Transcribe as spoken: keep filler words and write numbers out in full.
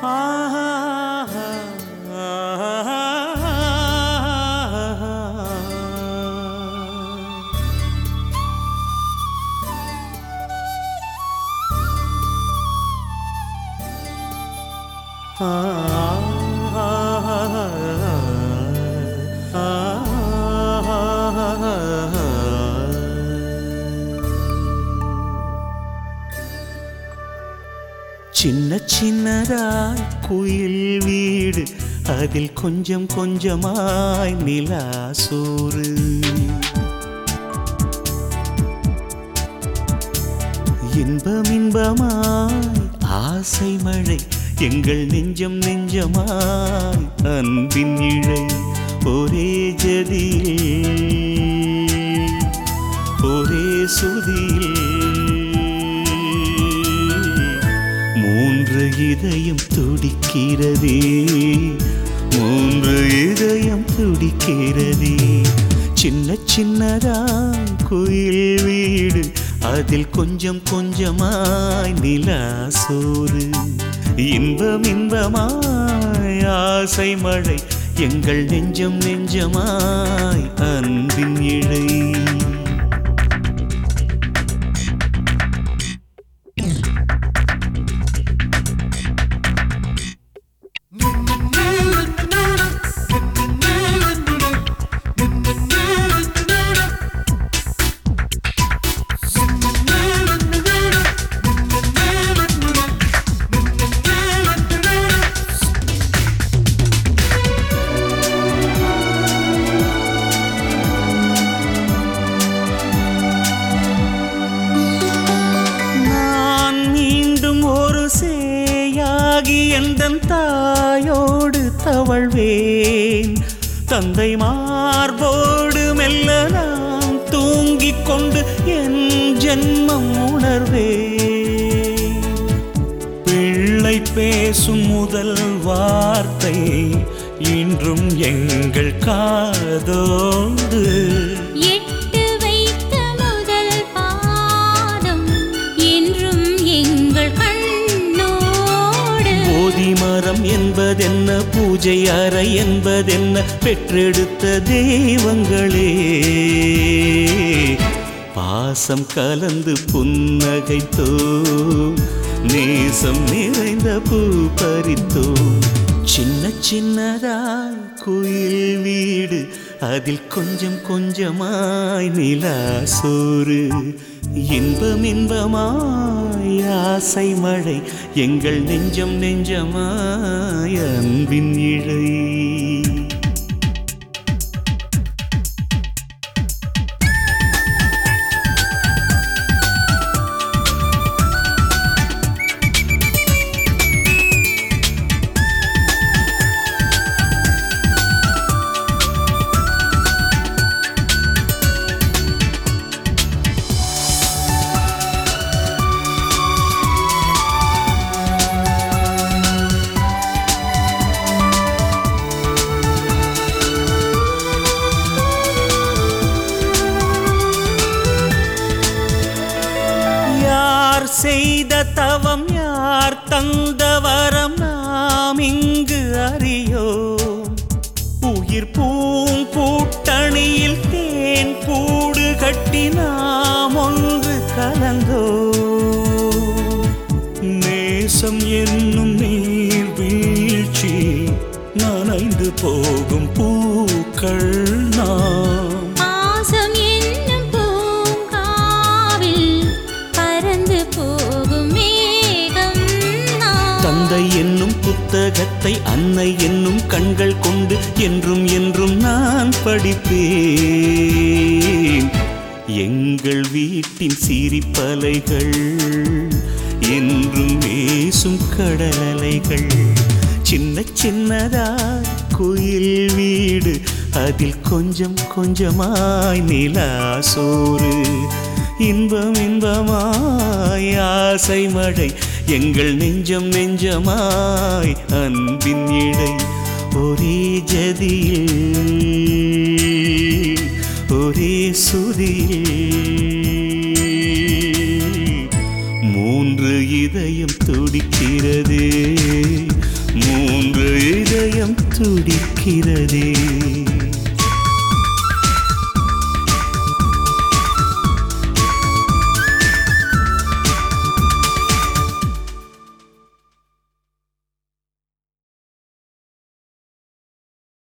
சின்ன சின்னதாய் குயில் வீடு அதில் கொஞ்சம் கொஞ்சமாய் நிலா சோறு இன்பம் இன்பமாய் ஆசை மழை எங்கள் நெஞ்சம் நெஞ்சமாய் அன்பின் இழை ஒரே ஜதியில் ஒரே சுதியில் மூன்று இதயம் துடிக்கிறதே மூன்று இதயம் துடிக்கிறதே சின்ன சின்னதாய் குயில் வீடு அதில் கொஞ்சம் கொஞ்சமாய் நிலா சோறு இன்பம் இன்பமாய் ஆசை மழை எங்கள் நெஞ்சம் நெஞ்சமாய் அன்பின் இழை எந்தன் தாயோடு தவழ்வேன் தந்தை மார்போடு மெல்ல நான் தூங்கிக் கொண்டு என் ஜென்மம் உணர்வேன் பிள்ளை பேசும் முதல் வார்த்தை இன்றும் எங்கள் காதோடு மரம் என்பதென்ன பூஜை அறை என்பதென்ன பெற்றெடுத்த தெய்வங்களே பாசம் கலந்து புன்னகைத்தோ நேசம் நிறைந்த பூ பறித்தோ சின்ன சின்னதாய் குயில் வீடு அதில் கொஞ்சம் கொஞ்சமாய் நிலா சோறு இன்பம் இன்பமாய் ஆசை மழை எங்கள் நெஞ்சம் நெஞ்சமாய் அன்பின் இழை செய்த தவம் யார் தந்த வரம் நாம் இங்கு அறியோம் உயிர் பூங்கூட்டணியில் தேன் கூடு கட்டி நாம் ஒன்று கலந்தோ நேசம் என்னும் நீர் வீழ்ச்சி நனைந்து போகும் பூக்கள் நாம் தந்தை என்னும் புத்தகத்தை அன்னை என்னும் கண்கள் கொண்டு என்றும் என்றும் நான் படிப்பேன் எங்கள் வீட்டின் சிரிப்பலைகள் என்றும் வீசும் கடலலைகள் சின்ன சின்னதாய் குயில் வீடு அதில் கொஞ்சம் கொஞ்சமாய் நிலா சோறு இன்பம் இன்பமாய் ஆசை மழை எங்கள் நெஞ்சம் நெஞ்சமாய் அன்பின் இழை ஒரே ஜதியில் ஒரே சுதியில் மூன்று இதயம் துடிக்கிறதே இருக்கிறதே.